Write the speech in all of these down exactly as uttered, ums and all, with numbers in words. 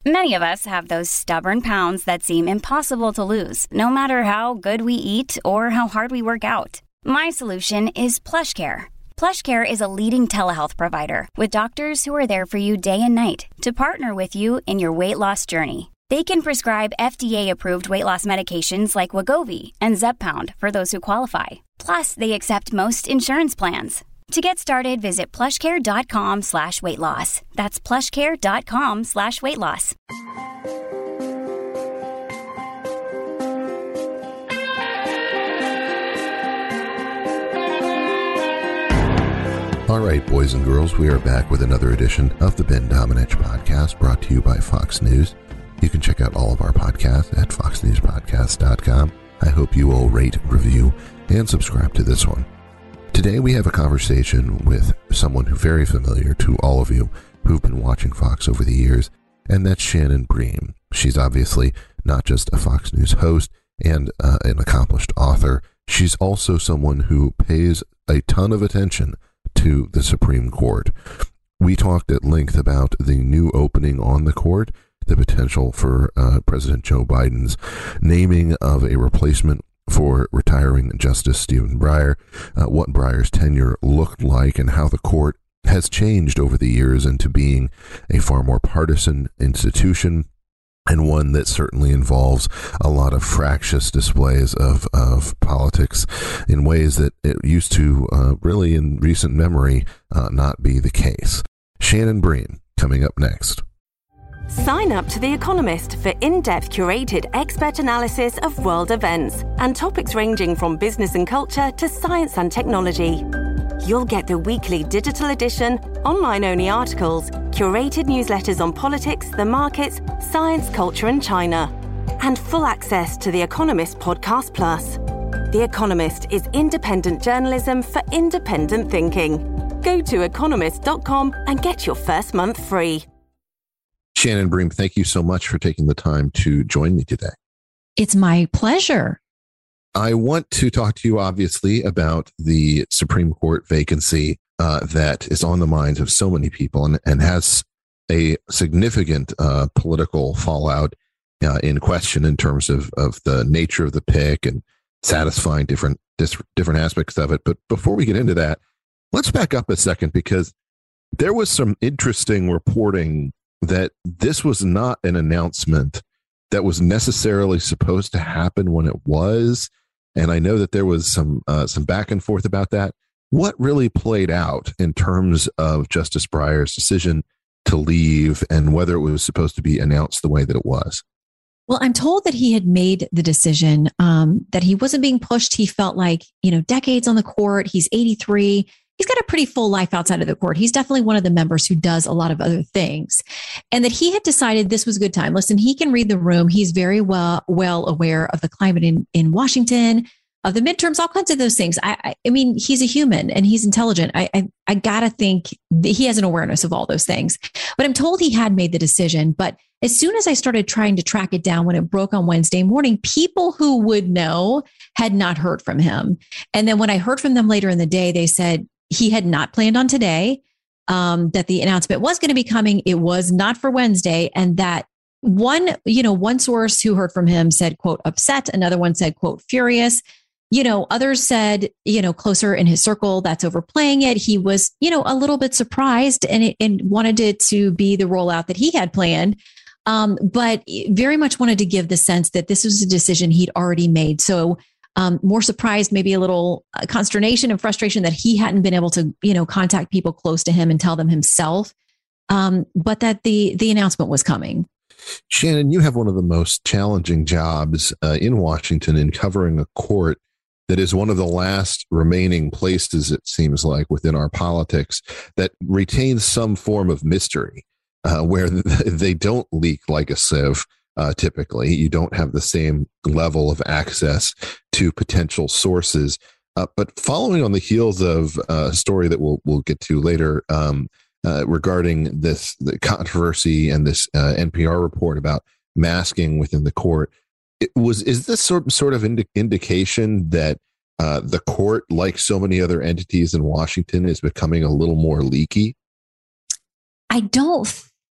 Many of us have those stubborn pounds that seem impossible to lose, no matter how good we eat or how hard we work out. My solution is PlushCare. PlushCare is a leading telehealth provider with doctors who are there for you day and night to partner with you in your weight loss journey. They can prescribe F D A-approved weight loss medications like Wegovy and Zepbound for those who qualify. Plus, they accept most insurance plans. To get started, visit plushcare.com slash weight loss. That's plushcare.com slash weight loss. All right, boys and girls, we are back with another edition of the Ben Domenech Podcast, brought to you by Fox News. You can check out all of our podcasts at fox news podcast dot com. I hope you will rate, review, and subscribe to this one. Today we have a conversation with someone who's very familiar to all of you who've been watching Fox over the years, and that's Shannon Bream. She's obviously not just a Fox News host and uh, an accomplished author. She's also someone who pays a ton of attention to the Supreme Court. We talked at length about the new opening on the court, the potential for uh, President Joe Biden's naming of a replacement for retiring Justice Stephen Breyer, uh, what Breyer's tenure looked like, and how the court has changed over the years into being a far more partisan institution, and one that certainly involves a lot of fractious displays of, of politics in ways that it used to uh, really, in recent memory, uh, not be the case. Shannon Bream, coming up next. Sign up to The Economist for in-depth curated expert analysis of world events and topics ranging from business and culture to science and technology. You'll get the weekly digital edition, online-only articles, curated newsletters on politics, the markets, science, culture, and China, and full access to The Economist Podcast Plus. The Economist is independent journalism for independent thinking. Go to economist dot com and get your first month free. Shannon Bream, thank you so much for taking the time to join me today. It's my pleasure. I want to talk to you, obviously, about the Supreme Court vacancy uh, that is on the minds of so many people and, and has a significant uh, political fallout uh, in question in terms of, of the nature of the pick and satisfying different dis- different aspects of it. But before we get into that, let's back up a second, because there was some interesting reporting that this was not an announcement that was necessarily supposed to happen when it was. And I know that there was some uh, some back and forth about that. What really played out in terms of Justice Breyer's decision to leave and whether it was supposed to be announced the way that it was? Well, I'm told that he had made the decision, um, that he wasn't being pushed. He felt like, you know, decades on the court. He's eighty-three. He's got a pretty full life outside of the court. He's definitely one of the members who does a lot of other things, and that he had decided this was a good time. Listen, he can read the room. He's very well, well aware of the climate in, in Washington, of the midterms, all kinds of those things. I, I, I mean, he's a human and he's intelligent. I, I, I gotta think that he has an awareness of all those things, but I'm told he had made the decision. But as soon as I started trying to track it down when it broke on Wednesday morning, people who would know had not heard from him. And then when I heard from them later in the day, they said he had not planned on today, um, that the announcement was going to be coming. It was not for Wednesday. And that one, you know, one source who heard from him said, quote, upset. Another one said, quote, furious. You know, others said, you know, closer in his circle, that's overplaying it. He was, you know, a little bit surprised and, it, and wanted it to be the rollout that he had planned, um, but very much wanted to give the sense that this was a decision he'd already made. So um, more surprised, maybe a little uh, consternation and frustration that he hadn't been able to, you know, contact people close to him and tell them himself, um, but that the the announcement was coming. Shannon, you have one of the most challenging jobs uh, in Washington in covering a court that is one of the last remaining places, it seems like, within our politics that retains some form of mystery, uh, where they don't leak like a sieve. Uh, typically, you don't have the same level of access to potential sources. Uh, but following on the heels of a story that we'll we'll get to later um, uh, regarding this the controversy and this uh, N P R report about masking within the court, it was is this sort sort of indi- indication that uh, the court, like so many other entities in Washington, is becoming a little more leaky? I don't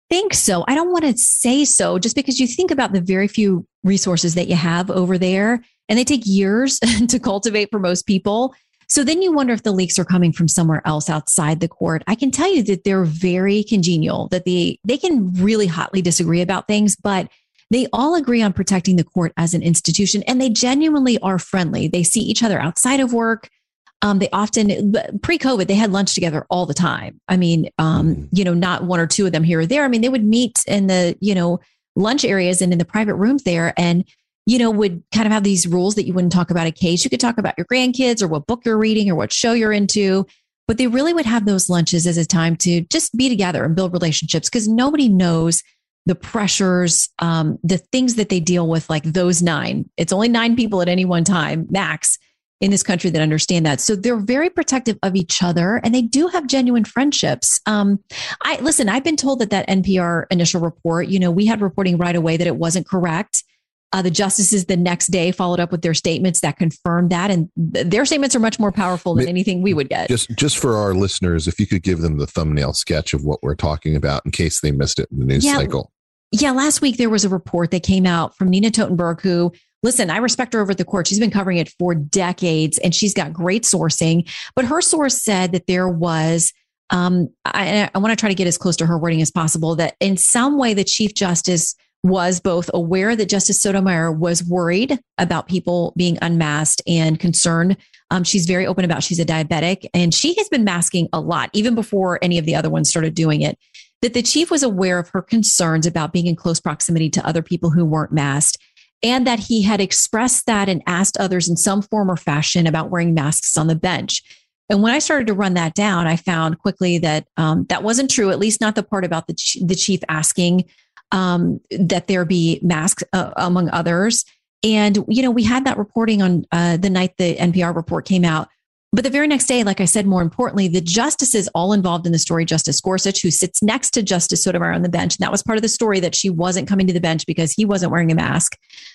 think so. I don't want to say so just because you think about the very few resources that you have over there, and they take years to cultivate for most people. So then you wonder if the leaks are coming from somewhere else outside the court. I can tell you that they're very congenial, that they, they can really hotly disagree about things, but they all agree on protecting the court as an institution, and they genuinely are friendly. They see each other outside of work. Um, they often, pre-COVID, they had lunch together all the time. I mean, um, you know, not one or two of them here or there. I mean, they would meet in the, you know, lunch areas and in the private rooms there, and, you know, would kind of have these rules that you wouldn't talk about a case. You could talk about your grandkids or what book you're reading or what show you're into, but they really would have those lunches as a time to just be together and build relationships, because nobody knows the pressures, um, the things that they deal with, like those nine. It's only nine people at any one time, max, in this country that understand that. So they're very protective of each other, and they do have genuine friendships. Um, I listen, I've been told that that N P R initial report, you know, we had reporting right away that it wasn't correct. Uh, the justices the next day followed up with their statements that confirmed that. And th- their statements are much more powerful than anything we would get. Just, just for our listeners, if you could give them the thumbnail sketch of what we're talking about in case they missed it in the news yeah, cycle. Yeah. Last week, there was a report that came out from Nina Totenberg, who, listen, I respect her over at the court. She's been covering it for decades, and she's got great sourcing. But her source said that there was, um, I, I want to try to get as close to her wording as possible, that in some way the Chief Justice was both aware that Justice Sotomayor was worried about people being unmasked and concerned. Um, she's very open about she's a diabetic, and she has been masking a lot, even before any of the other ones started doing it, that the chief was aware of her concerns about being in close proximity to other people who weren't masked, and that he had expressed that and asked others in some form or fashion about wearing masks on the bench. And when I started to run that down, I found quickly that um, that wasn't true, at least not the part about the, ch- the chief asking um, that there be masks, uh, among others. And, you know, we had that reporting on uh, the night the N P R report came out. But the very next day, like I said, more importantly, the justices all involved in the story, Justice Gorsuch, who sits next to Justice Sotomayor on the bench. And that was part of the story, that she wasn't coming to the bench because he wasn't wearing a mask.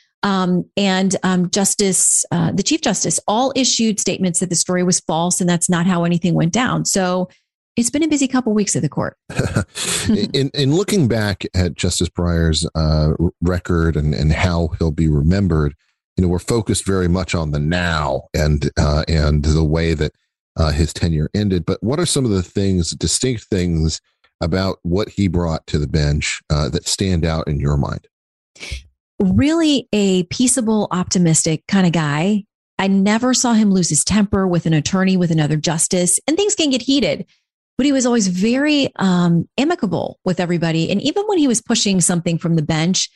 Um, and um, Justice, uh, the Chief Justice, all issued statements that the story was false and that's not how anything went down. So it's been a busy couple of weeks at the court. in, in looking back at Justice Breyer's uh, record and, and how he'll be remembered, you know, we're focused very much on the now and uh, and the way that uh, his tenure ended. But what are some of the things, distinct things about what he brought to the bench uh, that stand out in your mind? Really a peaceable, optimistic kind of guy. I never saw him lose his temper with an attorney, with another justice, and things can get heated. But he was always very um, amicable with everybody. And even when he was pushing something from the bench,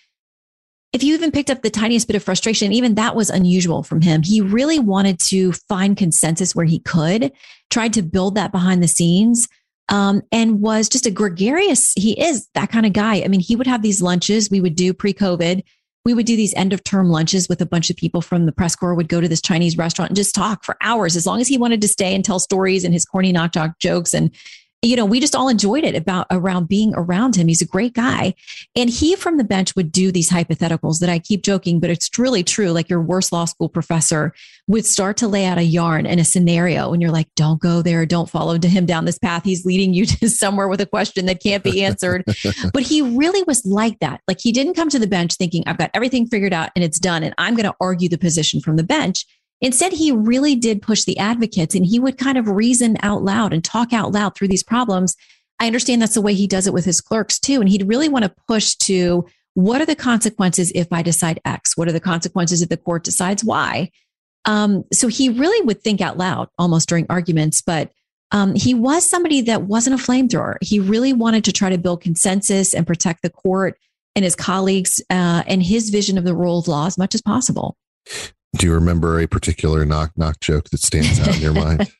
if you even picked up the tiniest bit of frustration, even that was unusual from him. He really wanted to find consensus where he could, tried to build that behind the scenes, um, and was just a gregarious, he is that kind of guy. I mean, he would have these lunches we would do pre-COVID. We would do these end of term lunches with a bunch of people from the press corps, would go to this Chinese restaurant and just talk for hours, as long as he wanted to stay and tell stories and his corny knock talk jokes. And, you know, we just all enjoyed it about around being around him. He's a great guy. And he from the bench would do these hypotheticals that I keep joking, but it's really true. Like your worst law school professor would start to lay out a yarn and a scenario. And you're like, don't go there. Don't follow him down this path. He's leading you to somewhere with a question that can't be answered. But he really was like that. Like he didn't come to the bench thinking, I've got everything figured out and it's done, and I'm going to argue the position from the bench. Instead, he really did push the advocates, and he would kind of reason out loud and talk out loud through these problems. I understand that's the way he does it with his clerks too. And he'd really want to push to, what are the consequences if I decide X? What are the consequences if the court decides Y? Um, so he really would think out loud almost during arguments, but um, he was somebody that wasn't a flamethrower. He really wanted to try to build consensus and protect the court and his colleagues uh, and his vision of the rule of law as much as possible. Do you remember a particular knock knock joke that stands out in your mind?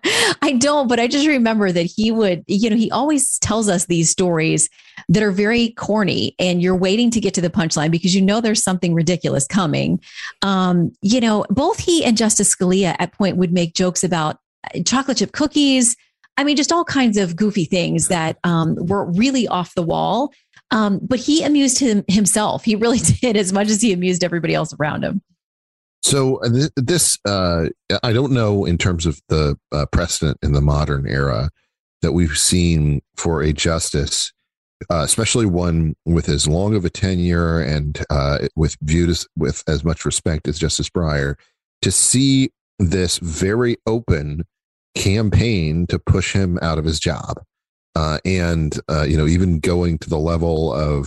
I don't, but I just remember that he would, you know, he always tells us these stories that are very corny, and you're waiting to get to the punchline because you know there's something ridiculous coming. Um, you know, both he and Justice Scalia at point would make jokes about chocolate chip cookies. I mean, just all kinds of goofy things that um, were really off the wall. Um, but he amused him himself. He really did, as much as he amused everybody else around him. So th- this, uh, I don't know in terms of the uh, precedent in the modern era that we've seen for a justice uh, especially one with as long of a tenure and uh, with viewed as, with as much respect as Justice Breyer, to see this very open campaign to push him out of his job. Uh, and, uh, you know, even going to the level of,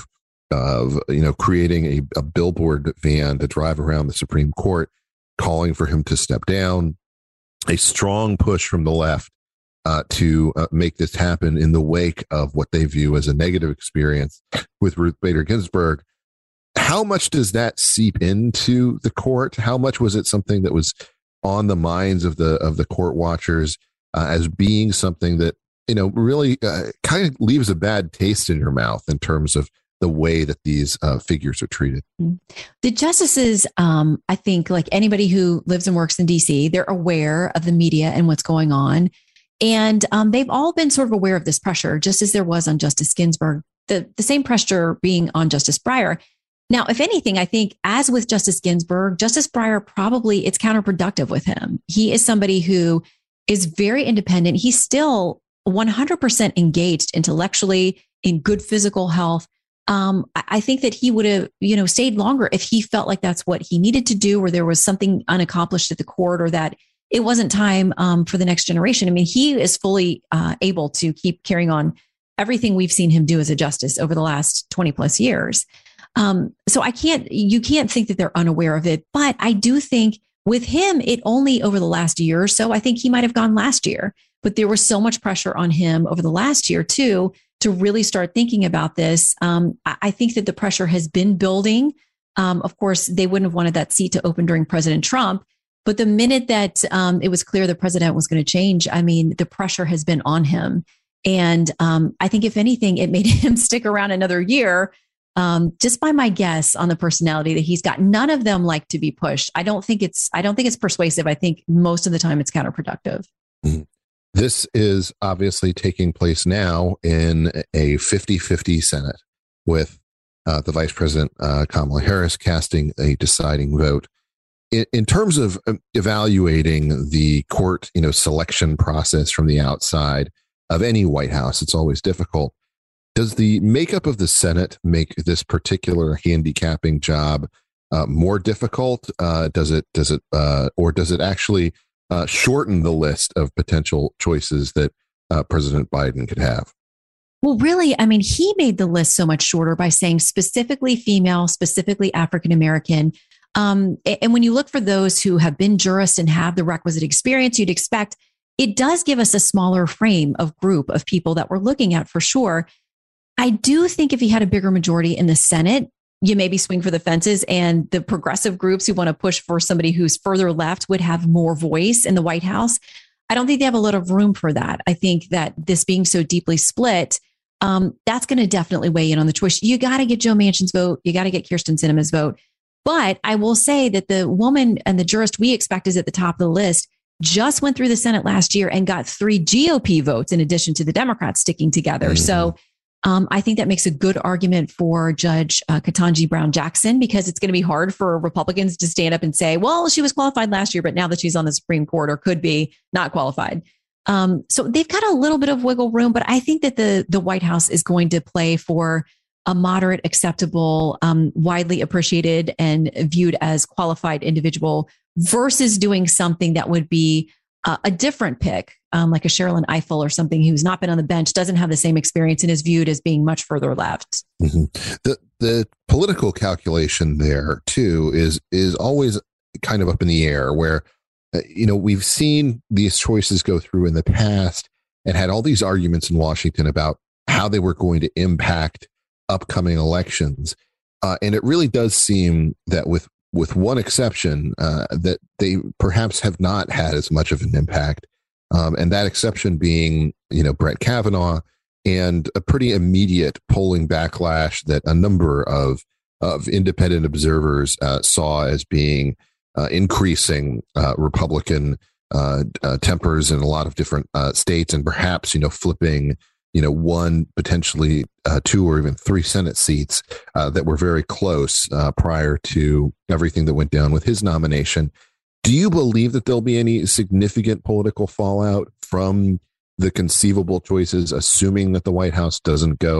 of you know, creating a, a billboard van to drive around the Supreme Court, calling for him to step down, a strong push from the left uh, to uh, make this happen in the wake of what they view as a negative experience with Ruth Bader Ginsburg. How much does that seep into the court? How much was it something that was on the minds of the of the court watchers uh, as being something that, you know, really uh, kind of leaves a bad taste in your mouth in terms of the way that these uh, figures are treated? The justices, um, I think, like anybody who lives and works in D C, they're aware of the media and what's going on. And um, they've all been sort of aware of this pressure, just as there was on Justice Ginsburg, the, the same pressure being on Justice Breyer. Now, if anything, I think as with Justice Ginsburg, Justice Breyer, probably it's counterproductive with him. He is somebody who is very independent. He's still one hundred percent engaged intellectually, in good physical health. Um, I think that he would have, you know, stayed longer if he felt like that's what he needed to do, or there was something unaccomplished at the court, or that it wasn't time um, for the next generation. I mean, he is fully uh, able to keep carrying on everything we've seen him do as a justice over the last twenty plus years. Um, so I can't, you can't think that they're unaware of it, but I do think with him, it only over the last year or so, I think he might have gone last year, but there was so much pressure on him over the last year too, to really start thinking about this. Um, I think that the pressure has been building. Um, of course, they wouldn't have wanted that seat to open during President Trump, but the minute that um, it was clear the president was going to change, I mean, the pressure has been on him. And um, I think if anything, it made him stick around another year. Um, just by my guess on the personality that he's got. None of them like to be pushed. I don't think it's, I don't think it's persuasive. I think most of the time it's counterproductive. Mm-hmm. This is obviously taking place now in a fifty-fifty Senate with uh, the Vice President uh, Kamala Harris casting a deciding vote. In, in terms of evaluating the court, you know, selection process from the outside of any White House, it's always difficult. Does the makeup of the Senate make this particular handicapping job uh, more difficult? Uh, does it, does it, uh, or does it actually uh, shorten the list of potential choices that uh, President Biden could have? Well, really, I mean, he made the list so much shorter by saying specifically female, specifically African-American. Um, and when you look for those who have been jurists and have the requisite experience, you'd expect it does give us a smaller frame of group of people that we're looking at for sure. I do think if he had a bigger majority in the Senate, you maybe swing for the fences, and the progressive groups who want to push for somebody who's further left would have more voice in the White House. I don't think they have a lot of room for that. I think that this being so deeply split, um, that's going to definitely weigh in on the choice. You got to get Joe Manchin's vote. You got to get Kyrsten Sinema's vote. But I will say that the woman and the jurist we expect is at the top of the list just went through the Senate last year and got three G O P votes in addition to the Democrats sticking together. Mm-hmm. So Um, I think that makes a good argument for Judge uh, Ketanji Brown Jackson, because it's going to be hard for Republicans to stand up and say, well, she was qualified last year, but now that she's on the Supreme Court, or could be not qualified. Um, so they've got a little bit of wiggle room, but I think that the, the White House is going to play for a moderate, acceptable, um, widely appreciated and viewed as qualified individual versus doing something that would be uh, a different pick. Um, like a Sherilyn Ifill or something who's not been on the bench, doesn't have the same experience, and is viewed as being much further left. Mm-hmm. The the political calculation there too is is always kind of up in the air. Where uh, you know we've seen these choices go through in the past and had all these arguments in Washington about how they were going to impact upcoming elections, uh, and it really does seem that with with one exception, uh, that they perhaps have not had as much of an impact. Um, and that exception being, you know, Brett Kavanaugh, and a pretty immediate polling backlash that a number of of independent observers uh, saw as being uh, increasing uh, Republican uh, uh, tempers in a lot of different uh, states, and perhaps, you know, flipping, you know, one, potentially uh, two or even three Senate seats uh, that were very close uh, prior to everything that went down with his nomination. Do you believe that there'll be any significant political fallout from the conceivable choices, assuming that the White House doesn't go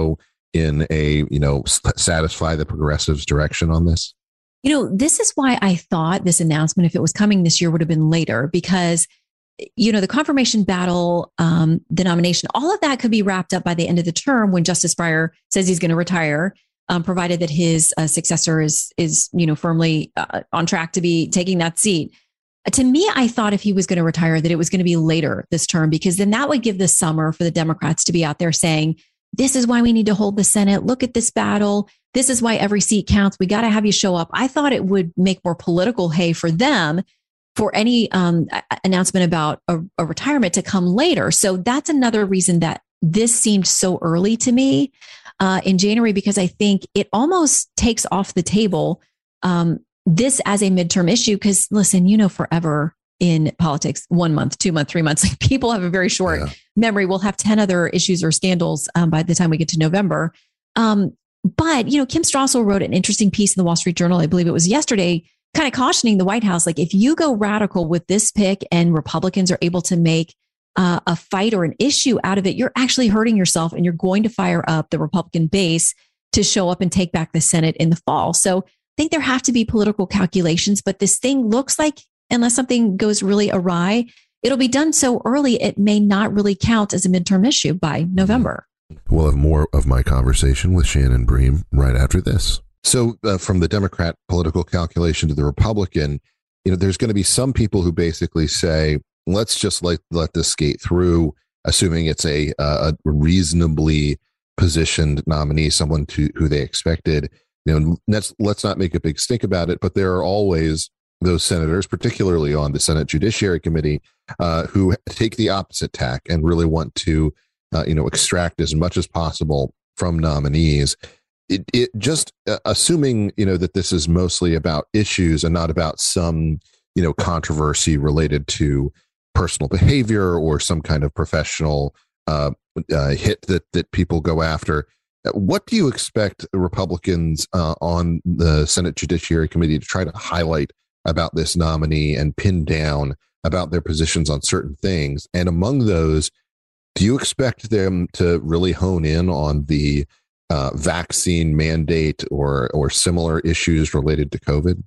in a, you know, satisfy the progressives' direction on this? You know, this is why I thought this announcement, if it was coming this year, would have been later, because, you know, the confirmation battle, um, the nomination, all of that could be wrapped up by the end of the term when Justice Breyer says he's going to retire, um, provided that his uh, successor is, is, you know, firmly uh, on track to be taking that seat. To me, I thought if he was going to retire, that it was going to be later this term, because then that would give the summer for the Democrats to be out there saying, this is why we need to hold the Senate. Look at this battle. This is why every seat counts. We got to have you show up. I thought it would make more political hay for them for any um, announcement about a, a retirement to come later. So that's another reason that this seemed so early to me uh, in January, because I think it almost takes off the table um, this as a midterm issue. Because listen, you know, forever in politics, one month, two months, three months, like people have a very short yeah. memory. We'll have ten other issues or scandals um, by the time we get to November. Um, but, you know, Kim Strassel wrote an interesting piece in the Wall Street Journal, I believe it was yesterday, kind of cautioning the White House, like if you go radical with this pick and Republicans are able to make uh, a fight or an issue out of it, you're actually hurting yourself and you're going to fire up the Republican base to show up and take back the Senate in the fall. So I think there have to be political calculations, but this thing looks like, unless something goes really awry, it'll be done so early, it may not really count as a midterm issue by November. We'll have more of my conversation with Shannon Bream right after this. So uh, from the Democrat political calculation to the Republican, you know, there's going to be some people who basically say, let's just let, let this skate through, assuming it's a, uh, a reasonably positioned nominee, someone to who they expected. You know, let's, let's not make a big stink about it. But there are always those senators, particularly on the Senate Judiciary Committee, uh, who take the opposite tack and really want to, uh, you know, extract as much as possible from nominees. It, it just uh, assuming, you know, that this is mostly about issues and not about some, you know, controversy related to personal behavior or some kind of professional uh, uh, hit that that people go after. What do you expect Republicans uh, on the Senate Judiciary Committee to try to highlight about this nominee and pin down about their positions on certain things? And among those, do you expect them to really hone in on the uh, vaccine mandate or or similar issues related to COVID?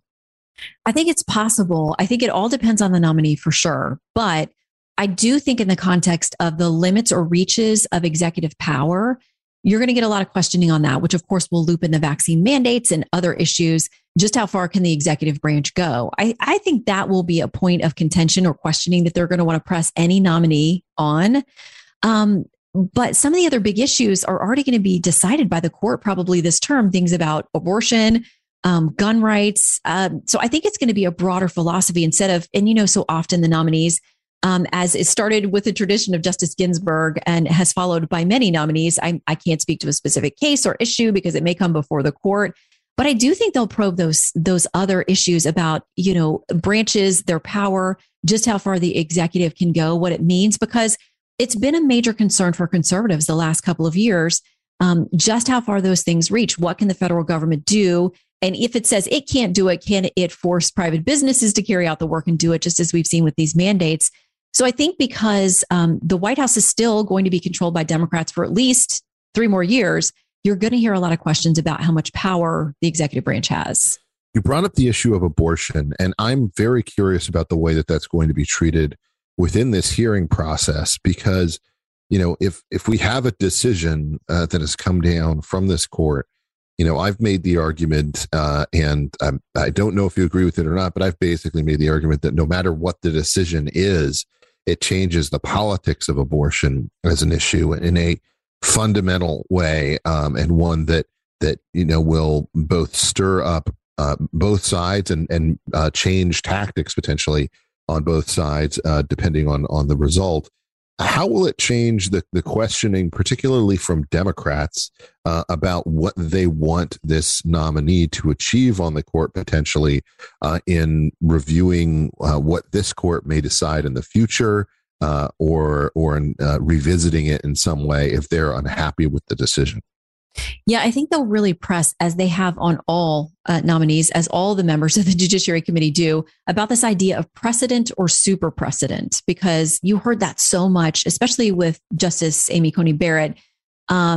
I think it's possible. I think it all depends on the nominee for sure. But I do think in the context of the limits or reaches of executive power, you're going to get a lot of questioning on that, which of course will loop in the vaccine mandates and other issues. Just how far can the executive branch go? I, I think that will be a point of contention or questioning that they're going to want to press any nominee on. Um, but some of the other big issues are already going to be decided by the court probably this term, things about abortion, um, gun rights. Um, so I think it's going to be a broader philosophy instead of, and you know, so often the nominees, um, as it started with the tradition of Justice Ginsburg and has followed by many nominees. I, I can't speak to a specific case or issue because it may come before the court. But I do think they'll probe those those other issues about, you know, branches, their power, just how far the executive can go, what it means, because it's been a major concern for conservatives the last couple of years, um, just how far those things reach. What can the federal government do? And if it says it can't do it, can it force private businesses to carry out the work and do it, just as we've seen with these mandates? So I think because um, the White House is still going to be controlled by Democrats for at least three more years, you're going to hear a lot of questions about how much power the executive branch has. You brought up the issue of abortion, and I'm very curious about the way that that's going to be treated within this hearing process, because, you know, if if we have a decision uh, that has come down from this court, you know, I've made the argument, uh, and I'm, I don't know if you agree with it or not, but I've basically made the argument that no matter what the decision is, it changes the politics of abortion as an issue in a fundamental way, um, and one that that you know will both stir up uh, both sides and and uh, change tactics potentially on both sides, uh, depending on on the result. How will it change the the questioning, particularly from Democrats, uh, about what they want this nominee to achieve on the court potentially uh, in reviewing uh, what this court may decide in the future? Uh, or or in, uh, revisiting it in some way if they're unhappy with the decision? Yeah, I think they'll really press, as they have on all uh, nominees, as all the members of the Judiciary Committee do, about this idea of precedent or super precedent, because you heard that so much, especially with Justice Amy Coney Barrett. Um,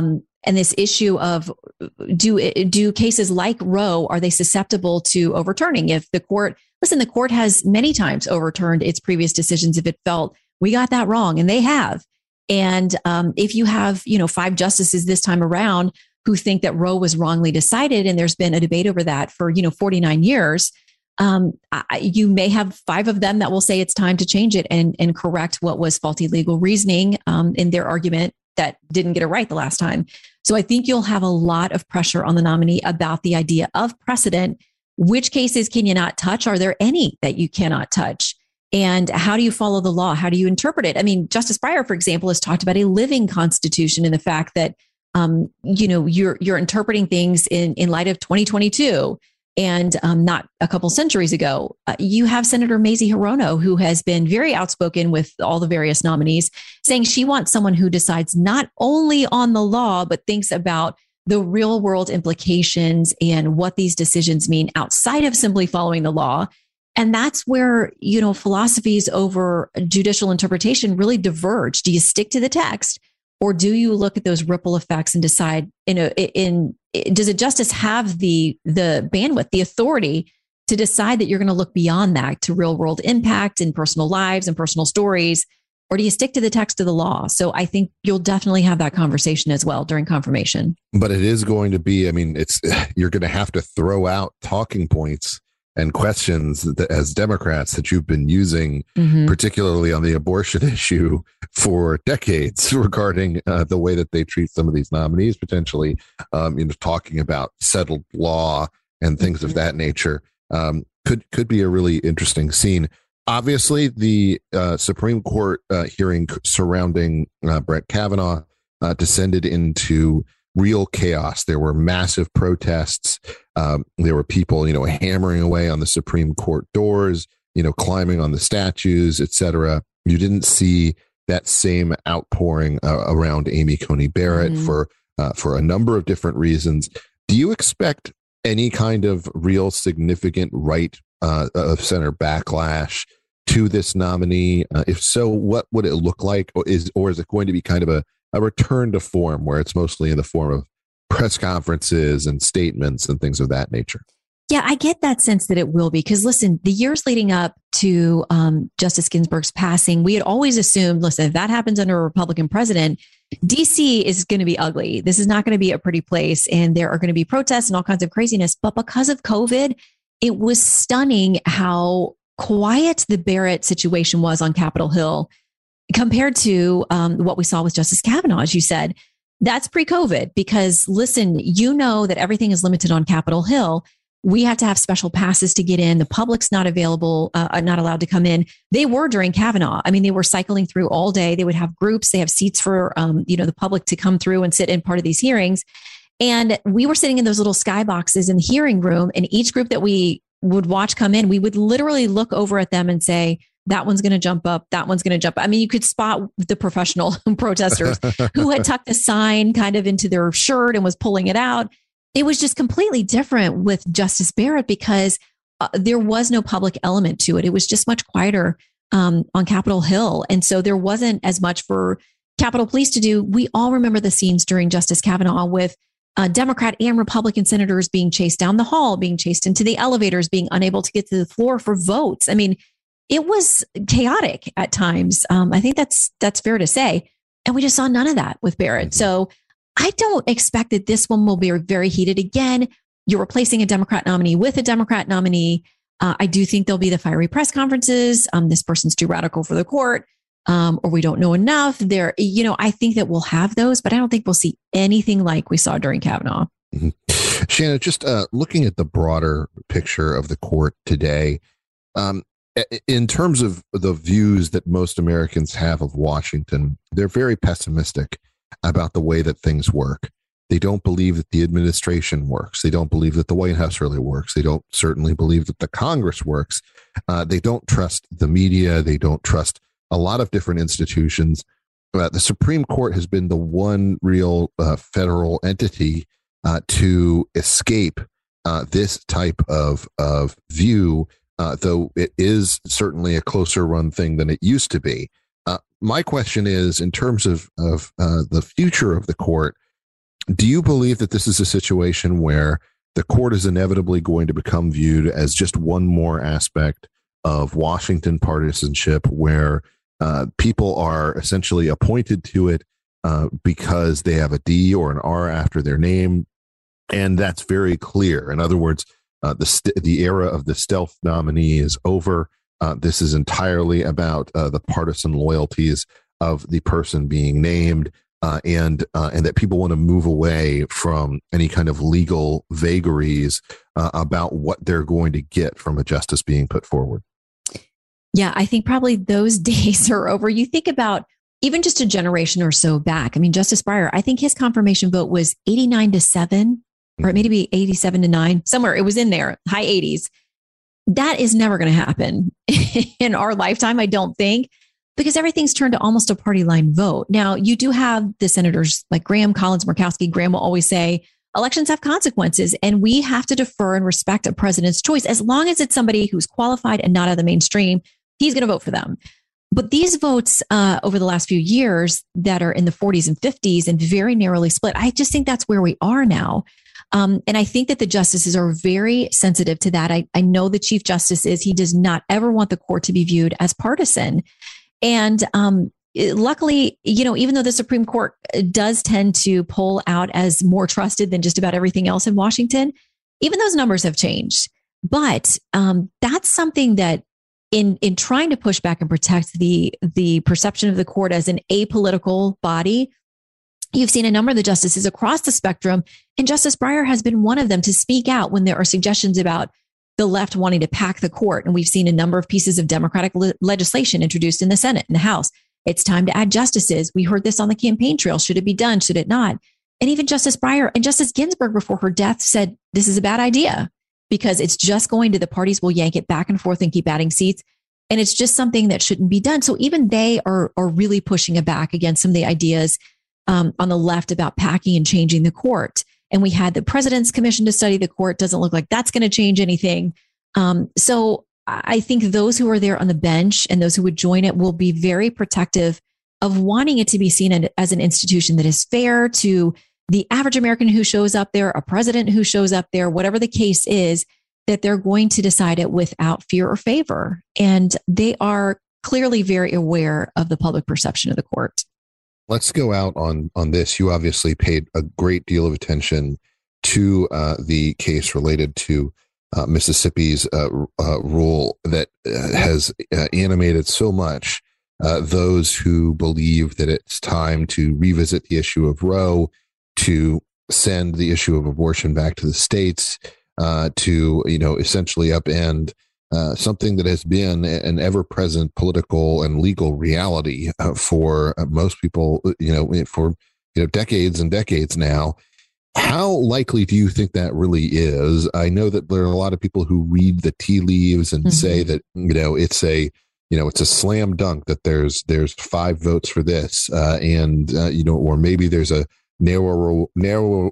and this issue of do do cases like Roe, are they susceptible to overturning? If the court, listen, the court has many times overturned its previous decisions if it felt we got that wrong, and they have. And um, if you have, you know, five justices this time around who think that Roe was wrongly decided, and there's been a debate over that for, you know, forty-nine years, um, I, you may have five of them that will say it's time to change it and, and correct what was faulty legal reasoning um, in their argument that didn't get it right the last time. So I think you'll have a lot of pressure on the nominee about the idea of precedent. Which cases can you not touch? Are there any that you cannot touch? And how do you follow the law? How do you interpret it? I mean, Justice Breyer, for example, has talked about a living constitution and the fact that, um, you know, you're you're interpreting things in, in light of twenty twenty-two and um, not a couple centuries ago. Uh, you have Senator Mazie Hirono, who has been very outspoken with all the various nominees, saying she wants someone who decides not only on the law, but thinks about the real world implications and what these decisions mean outside of simply following the law. And that's where, you know, philosophies over judicial interpretation really diverge. Do you stick to the text, or do you look at those ripple effects and decide, in a, in, does a justice have the the bandwidth, the authority to decide that you're going to look beyond that to real world impact in personal lives and personal stories, or do you stick to the text of the law? So I think you'll definitely have that conversation as well during confirmation. But it is going to be, I mean, it's you're going to have to throw out talking points and questions that, as Democrats, that you've been using, mm-hmm. particularly on the abortion issue for decades, regarding uh, the way that they treat some of these nominees, potentially, um, you know, talking about settled law and things mm-hmm. of that nature. Um, could could be a really interesting scene. Obviously, the uh, Supreme Court uh, hearing surrounding uh, Brett Kavanaugh uh, descended into real chaos. There were massive protests. Um, there were people, you know, hammering away on the Supreme Court doors, you know, climbing on the statues, et cetera. You didn't see that same outpouring uh, around Amy Coney Barrett mm-hmm. for uh, for a number of different reasons. Do you expect any kind of real significant right uh, of center backlash to this nominee? Uh, if so, what would it look like? Or is or is it going to be kind of a a return to form where it's mostly in the form of press conferences and statements and things of that nature? Yeah, I get that sense that it will be, because listen, the years leading up to um, Justice Ginsburg's passing, we had always assumed, listen, if that happens under a Republican president, D C is going to be ugly. This is not going to be a pretty place, and there are going to be protests and all kinds of craziness. But because of COVID, it was stunning how quiet the Barrett situation was on Capitol Hill compared to um, what we saw with Justice Kavanaugh, as you said. That's pre-COVID, because listen, you know that everything is limited on Capitol Hill. We have to have special passes to get in. The public's not available, uh, not allowed to come in. They were during Kavanaugh. I mean, they were cycling through all day. They would have groups. They have seats for, um, you know, the public to come through and sit in part of these hearings. And we were sitting in those little skyboxes in the hearing room, and each group that we would watch come in, we would literally look over at them and say, that one's going to jump up. That one's going to jump up. I mean, you could spot the professional protesters who had tucked a sign kind of into their shirt and was pulling it out. It was just completely different with Justice Barrett, because uh, there was no public element to it. It was just much quieter um, on Capitol Hill. And so there wasn't as much for Capitol Police to do. We all remember the scenes during Justice Kavanaugh with uh, Democrat and Republican senators being chased down the hall, being chased into the elevators, being unable to get to the floor for votes. I mean, it was chaotic at times. Um, I think that's that's fair to say. And we just saw none of that with Barrett. So I don't expect that this one will be very heated. Again, you're replacing a Democrat nominee with a Democrat nominee. Uh, I do think there'll be the fiery press conferences. Um, this person's too radical for the court, um, or we don't know enough. There, you know, I think that we'll have those, but I don't think we'll see anything like we saw during Kavanaugh. Mm-hmm. Shannon, just uh, looking at the broader picture of the court today, um, in terms of the views that most Americans have of Washington, they're very pessimistic about the way that things work. They don't believe that the administration works. They don't believe that the White House really works. They don't certainly believe that the Congress works. Uh, they don't trust the media. They don't trust a lot of different institutions. Uh, the Supreme Court has been the one real uh, federal entity uh, to escape uh, this type of, of view, Uh, though it is certainly a closer run thing than it used to be. Uh, my question is, in terms of, of uh, the future of the court, do you believe that this is a situation where the court is inevitably going to become viewed as just one more aspect of Washington partisanship, where uh, people are essentially appointed to it uh, because they have a D or an R after their name, and that's very clear? In other words, uh, the st- the era of the stealth nominee is over. Uh, this is entirely about uh, the partisan loyalties of the person being named, uh, and uh, and that people want to move away from any kind of legal vagaries uh, about what they're going to get from a justice being put forward. Yeah, I think probably those days are over. You think about even just a generation or so back. I mean, Justice Breyer, I think his confirmation vote was eighty-nine to seven, or it may be eighty-seven to nine, somewhere. It was in there, high eighties. That is never going to happen in our lifetime, I don't think, because everything's turned to almost a party line vote. Now, you do have the senators like Graham, Collins, Murkowski. Graham will always say elections have consequences, and we have to defer and respect a president's choice. As long as it's somebody who's qualified and not out of the mainstream, he's going to vote for them. But these votes uh, over the last few years that are in the forties and fifties and very narrowly split, I just think that's where we are now. Um, and I think that the justices are very sensitive to that. I, I know the Chief Justice is, he does not ever want the court to be viewed as partisan. And um, luckily, you know, even though the Supreme Court does tend to pull out as more trusted than just about everything else in Washington, even those numbers have changed. But um, that's something that in in trying to push back and protect the the perception of the court as an apolitical body, you've seen a number of the justices across the spectrum, and Justice Breyer has been one of them, to speak out when there are suggestions about the left wanting to pack the court. And we've seen a number of pieces of Democratic le- legislation introduced in the Senate and the House. It's time to add justices. We heard this on the campaign trail. Should it be done? Should it not? And even Justice Breyer and Justice Ginsburg before her death said, this is a bad idea because it's just going to, the parties will yank it back and forth and keep adding seats. And it's just something that shouldn't be done. So even they are, are really pushing it back against some of the ideas um, on the left about packing and changing the court. And we had the President's Commission to study the court. Doesn't look like that's going to change anything. Um, so I think those who are there on the bench and those who would join it will be very protective of wanting it to be seen as an institution that is fair to the average American who shows up there, a president who shows up there, whatever the case is, that they're going to decide it without fear or favor. And they are clearly very aware of the public perception of the court. Let's go out on, on this. You obviously paid a great deal of attention to uh, the case related to uh, Mississippi's uh, uh, rule that uh, has uh, animated so much uh, those who believe that it's time to revisit the issue of Roe, to send the issue of abortion back to the states, uh, to, you know, essentially upend Uh, something that has been an ever-present political and legal reality uh, for uh, most people, you know, for you know decades and decades now. How likely do you think that really is? I know that there are a lot of people who read the tea leaves and mm-hmm. say that you know it's a you know it's a slam dunk that there's there's five votes for this, uh, and uh, you know, or maybe there's a narrower narrow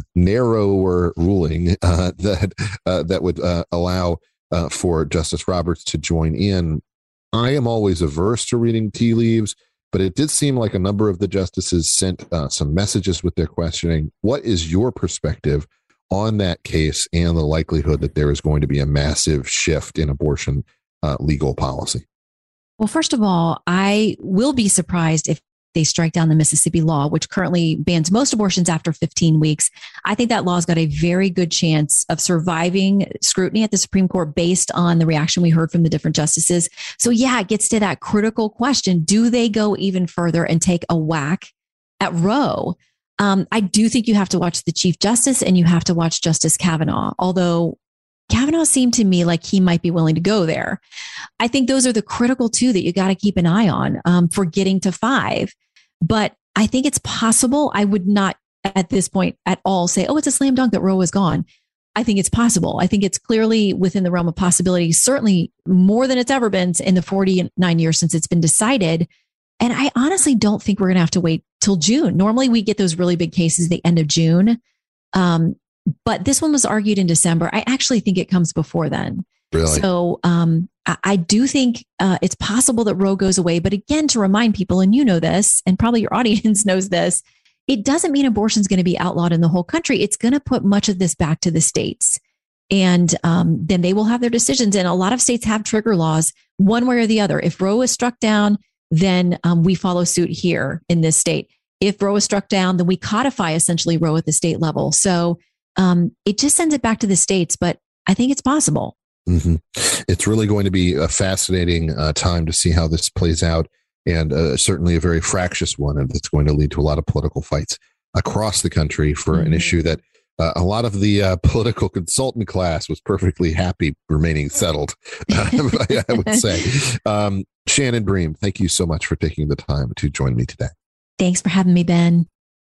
narrower ruling uh, that uh, that would uh, allow. Uh, for Justice Roberts to join in. I am always averse to reading tea leaves, but it did seem like a number of the justices sent uh, some messages with their questioning. What is your perspective on that case and the likelihood that there is going to be a massive shift in abortion uh, legal policy? Well, first of all, I will be surprised if they strike down the Mississippi law, which currently bans most abortions after fifteen weeks. I think that law's got a very good chance of surviving scrutiny at the Supreme Court based on the reaction we heard from the different justices. So yeah, it gets to that critical question. Do they go even further and take a whack at Roe? Um, I do think you have to watch the Chief Justice and you have to watch Justice Kavanaugh, although Kavanaugh seemed to me like he might be willing to go there. I think those are the critical two that you got to keep an eye on um, for getting to five. But I think it's possible. I would not at this point at all say, oh, it's a slam dunk that Roe is gone. I think it's possible. I think it's clearly within the realm of possibility, certainly more than it's ever been in the forty-nine years since it's been decided. And I honestly don't think we're going to have to wait till June. Normally we get those really big cases at the end of June. Um, but this one was argued in December. I actually think it comes before then. Really? So um, I, I do think uh, it's possible that Roe goes away. But again, to remind people, and you know this, and probably your audience knows this, it doesn't mean abortion is going to be outlawed in the whole country. It's going to put much of this back to the states. And um, then they will have their decisions. And a lot of states have trigger laws one way or the other. If Roe is struck down, then um, we follow suit here in this state. If Roe is struck down, then we codify essentially Roe at the state level. So um, it just sends it back to the states. But I think it's possible. Mm-hmm. It's really going to be a fascinating uh, time to see how this plays out, and uh, certainly a very fractious one, and that's going to lead to a lot of political fights across the country for mm-hmm. an issue that Uh, a lot of the uh, political consultant class was perfectly happy remaining settled, uh, I would say. Um, Shannon Bream, thank you so much for taking the time to join me today. Thanks for having me, Ben.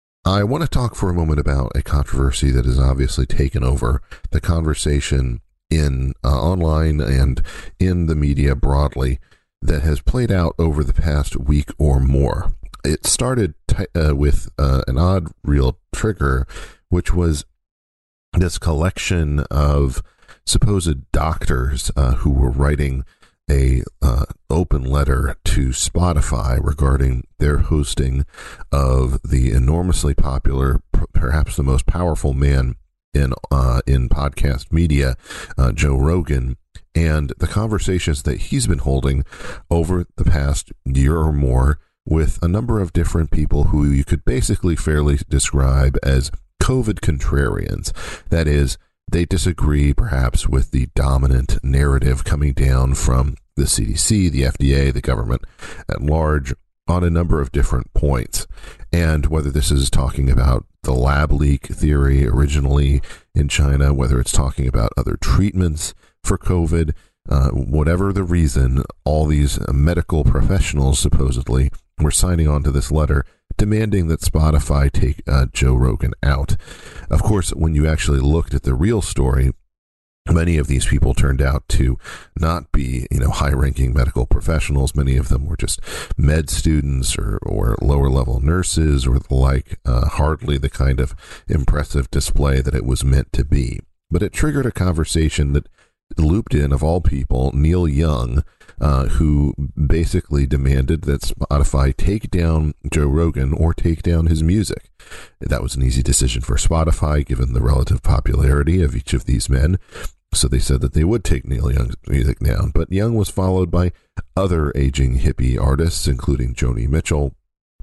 I want to talk for a moment about a controversy that has obviously taken over the conversation in uh, online and in the media broadly that has played out over the past week or more. It started t- uh, with uh, an odd real trigger, which was this collection of supposed doctors uh, who were writing a uh, open letter to Spotify regarding their hosting of the enormously popular, perhaps the most powerful man in uh, in podcast media, uh, Joe Rogan, and the conversations that he's been holding over the past year or more with a number of different people who you could basically fairly describe as COVID contrarians. That is, they disagree perhaps with the dominant narrative coming down from the C D C, the F D A, the government at large on a number of different points. And whether this is talking about the lab leak theory originally in China, whether it's talking about other treatments for COVID, uh, whatever the reason, all these medical professionals supposedly were signing on to this letter demanding that Spotify take uh, Joe Rogan out. Of course, when you actually looked at the real story, many of these people turned out to not be, you know, high-ranking medical professionals. Many of them were just med students or, or lower-level nurses or the like, uh, hardly the kind of impressive display that it was meant to be. But it triggered a conversation that looped in, of all people, Neil Young, uh, who basically demanded that Spotify take down Joe Rogan or take down his music. That was an easy decision for Spotify, given the relative popularity of each of these men. So they said that they would take Neil Young's music down. But Young was followed by other aging hippie artists, including Joni Mitchell,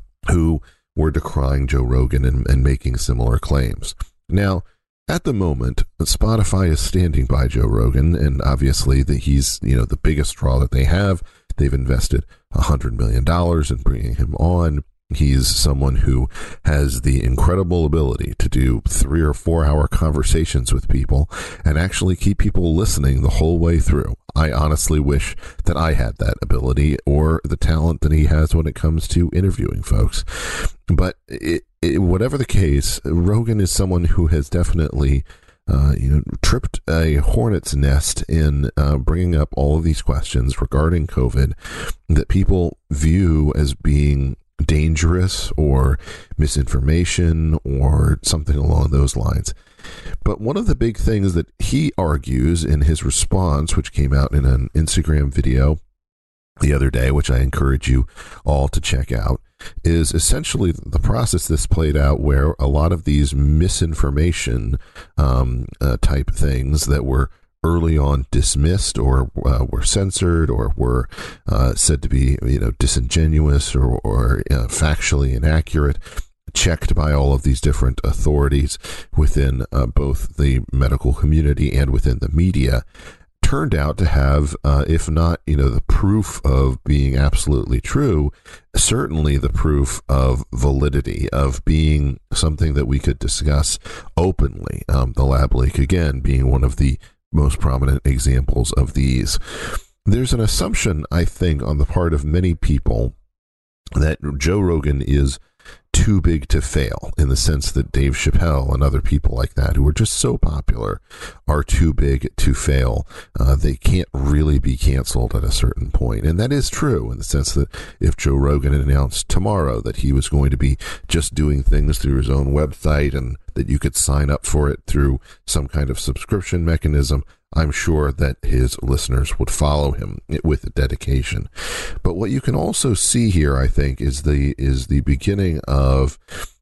who were decrying Joe Rogan and, and making similar claims. Now, at the moment, Spotify is standing by Joe Rogan, and obviously that he's, you know, the biggest draw that they have. They've invested one hundred million dollars in bringing him on. He's someone who has the incredible ability to do three or four hour conversations with people and actually keep people listening the whole way through. I honestly wish that I had that ability or the talent that he has when it comes to interviewing folks. But it, it, whatever the case, Rogan is someone who has definitely Uh, you know, tripped a hornet's nest in uh, bringing up all of these questions regarding COVID that people view as being dangerous or misinformation or something along those lines. But one of the big things that he argues in his response, which came out in an Instagram video the other day, which I encourage you all to check out, is essentially the process that's played out where a lot of these misinformation um, uh, type things that were early on dismissed or uh, were censored or were uh, said to be, you know, disingenuous or, or uh, factually inaccurate, checked by all of these different authorities within uh, both the medical community and within the media, turned out to have, uh, if not, you know, the proof of being absolutely true, certainly the proof of validity, of being something that we could discuss openly. Um, the lab leak, again, being one of the most prominent examples of these. There's an assumption, I think, on the part of many people that Joe Rogan is too big to fail, in the sense that Dave Chappelle and other people like that who are just so popular are too big to fail. Uh, they can't really be canceled at a certain point. And that is true in the sense that if Joe Rogan announced tomorrow that he was going to be just doing things through his own website and that you could sign up for it through some kind of subscription mechanism, I'm sure that his listeners would follow him with dedication. But what you can also see here, I think, is the is the beginning of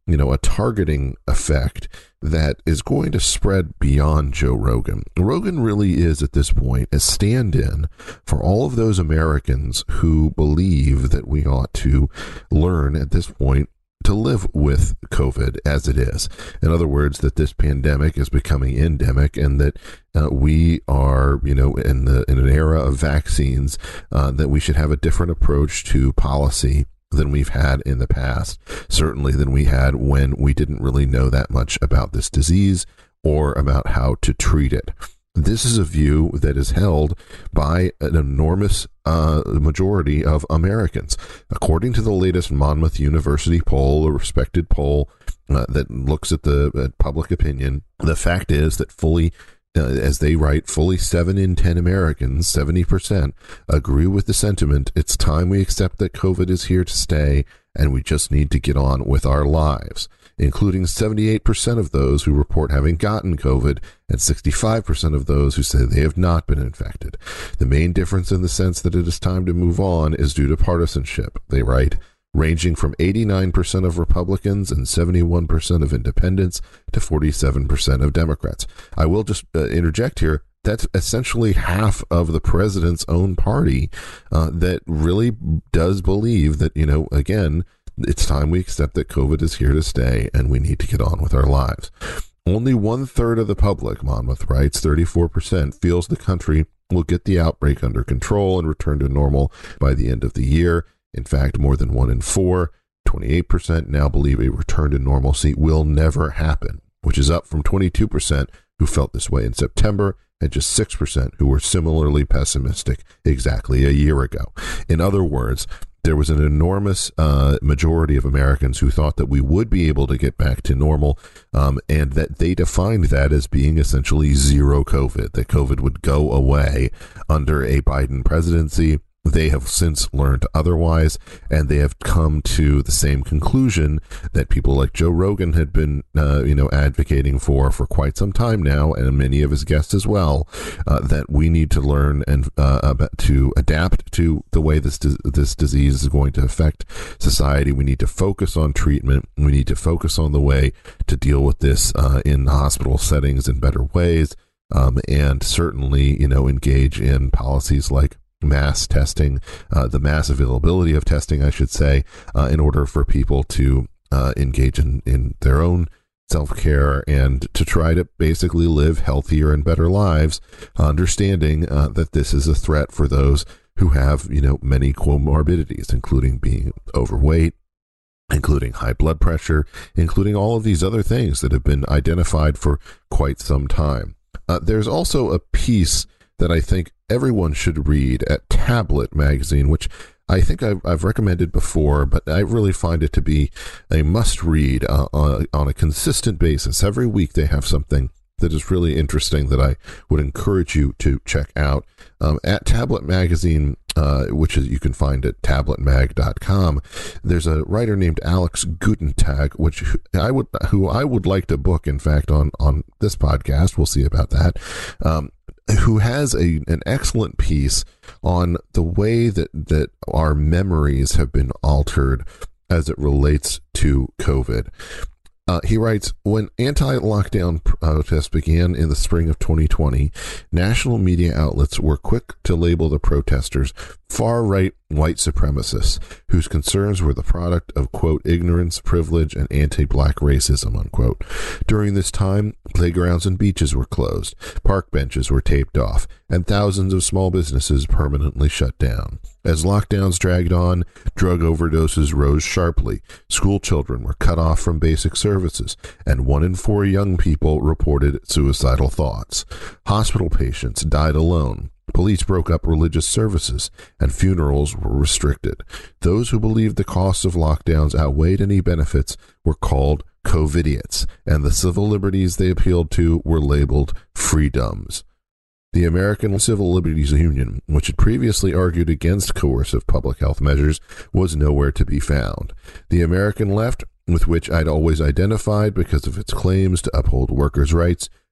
you know, a targeting effect that is going to spread beyond Joe Rogan. Rogan really is, at this point, a stand-in for all of those Americans who believe that we ought to learn at this point to live with COVID as it is. In other words, that this pandemic is becoming endemic, and that uh, we are, you know, in the in an era of vaccines, uh, that we should have a different approach to policy than we've had in the past, certainly than we had when we didn't really know that much about this disease or about how to treat it. This is a view that is held by an enormous uh, majority of Americans. According to the latest Monmouth University poll, a respected poll uh, that looks at the at public opinion, the fact is that fully, uh, as they write, fully seven in ten Americans, seventy percent, agree with the sentiment, it's time we accept that COVID is here to stay and we just need to get on with our lives, including seventy-eight percent of those who report having gotten COVID and sixty-five percent of those who say they have not been infected. The main difference in the sense that it is time to move on is due to partisanship, they write, ranging from eighty-nine percent of Republicans and seventy-one percent of independents to forty-seven percent of Democrats. I will just uh, interject here. That's essentially half of the president's own party uh, that really does believe that, you know, again, it's time we accept that COVID is here to stay and we need to get on with our lives. Only one third of the public, Monmouth writes, thirty-four percent, feels the country will get the outbreak under control and return to normal by the end of the year. In fact, more than one in four, twenty-eight percent, now believe a return to normalcy will never happen, which is up from twenty-two percent who felt this way in September and just six percent who were similarly pessimistic exactly a year ago. In other words, there was an enormous uh, majority of Americans who thought that we would be able to get back to normal, um, and that they defined that as being essentially zero COVID, that COVID would go away under a Biden presidency. They have since learned otherwise, and they have come to the same conclusion that people like Joe Rogan had been, uh, you know, advocating for for quite some time now, and many of his guests as well, uh, that we need to learn and uh, about, to adapt to the way this this disease is going to affect society. We need to focus on treatment. We need to focus on the way to deal with this uh, in hospital settings in better ways, um, and certainly, you know, engage in policies like mass testing, uh, the mass availability of testing, I should say, uh, in order for people to uh, engage in, in their own self-care and to try to basically live healthier and better lives, understanding uh, that this is a threat for those who have, you know, many comorbidities, including being overweight, including high blood pressure, including all of these other things that have been identified for quite some time. Uh, there's also a piece that I think everyone should read at Tablet Magazine, which I think I've, I've recommended before, but I really find it to be a must-read uh, on, on a consistent basis. Every week they have something that is really interesting that I would encourage you to check out. Um, at Tablet Magazine, uh, which is you can find at tablet mag dot com, there's a writer named Alex Gutentag, which I would who I would like to book, in fact, on, on this podcast. We'll see about that. Um, who has a an excellent piece on the way that, that our memories have been altered as it relates to COVID. Uh, he writes, when anti-lockdown protests began in the spring of twenty twenty, national media outlets were quick to label the protesters far-right white supremacists whose concerns were the product of, quote, ignorance, privilege, and anti-black racism, unquote. During this time, playgrounds and beaches were closed, park benches were taped off, and thousands of small businesses permanently shut down. As lockdowns dragged on, drug overdoses rose sharply, school children were cut off from basic services, and one in four young people reported suicidal thoughts. Hospital patients died alone. Police broke up religious services, and funerals were restricted. Those who believed the costs of lockdowns outweighed any benefits were called COVIDiots, and the civil liberties they appealed to were labeled freedoms. The American Civil Liberties Union, which had previously argued against coercive public health measures, was nowhere to be found. The American left, with which I'd always identified because of its claims to uphold workers' rights,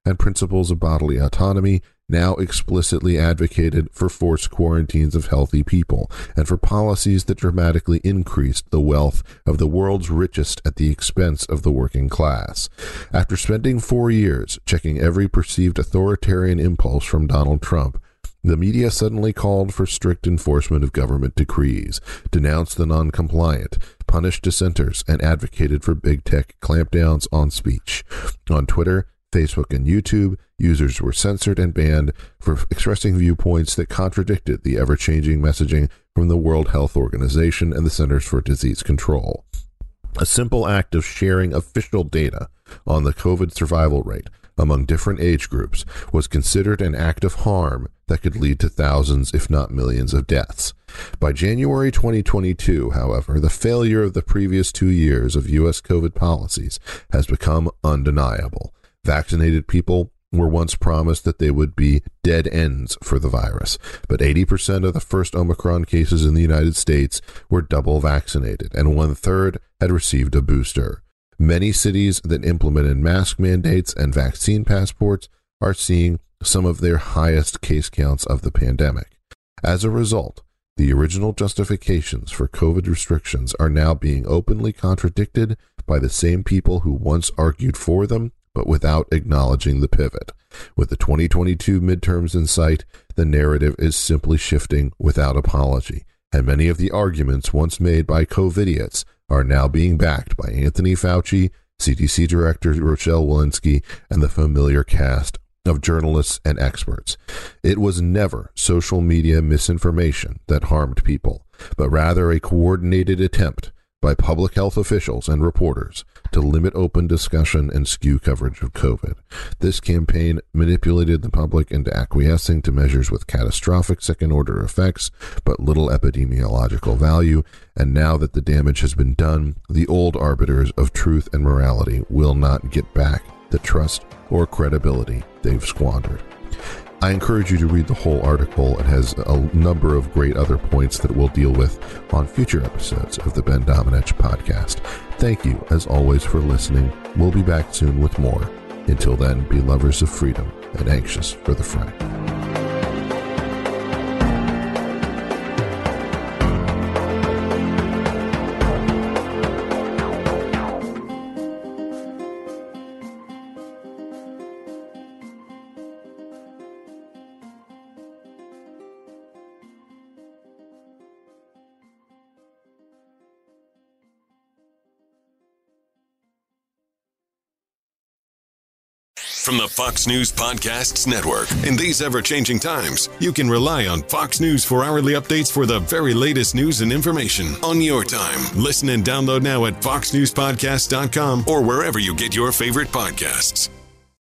and principles of bodily autonomy, now explicitly advocated for forced quarantines of healthy people and for policies that dramatically increased the wealth of the world's richest at the expense of the working class. After spending four years checking every perceived authoritarian impulse from Donald Trump, the media suddenly called for strict enforcement of government decrees, denounced the non-compliant, punished dissenters, and advocated for big tech clampdowns on speech. On Twitter, Facebook, and YouTube, users were censored and banned for expressing viewpoints that contradicted the ever-changing messaging from the World Health Organization and the Centers for Disease Control. A simple act of sharing official data on the COVID survival rate among different age groups was considered an act of harm that could lead to thousands, if not millions, of deaths. By January twenty twenty-two, however, the failure of the previous two years of U S COVID policies has become undeniable. Vaccinated people were once promised that they would be dead ends for the virus, but eighty percent of the first Omicron cases in the United States were double vaccinated, and one-third had received a booster. Many cities that implemented mask mandates and vaccine passports are seeing some of their highest case counts of the pandemic. As a result, the original justifications for COVID restrictions are now being openly contradicted by the same people who once argued for them, but without acknowledging the pivot. With the twenty twenty-two midterms in sight, the narrative is simply shifting without apology, and many of the arguments once made by COVIDiots are now being backed by Anthony Fauci, C D C Director Rochelle Walensky, and the familiar cast of journalists and experts. It was never social media misinformation that harmed people, but rather a coordinated attempt by public health officials and reporters to limit open discussion and skew coverage of COVID. This campaign manipulated the public into acquiescing to measures with catastrophic second-order effects, but little epidemiological value, and now that the damage has been done, the old arbiters of truth and morality will not get back the trust or credibility they've squandered. I encourage you to read the whole article. It has a number of great other points that we'll deal with on future episodes of the Ben Domenech podcast. Thank you, as always, for listening. We'll be back soon with more. Until then, be lovers of freedom and anxious for the fray. From the Fox News Podcasts Network. In these ever-changing times, you can rely on Fox News for hourly updates for the very latest news and information on your time. Listen and download now at fox news podcast dot com or wherever you get your favorite podcasts.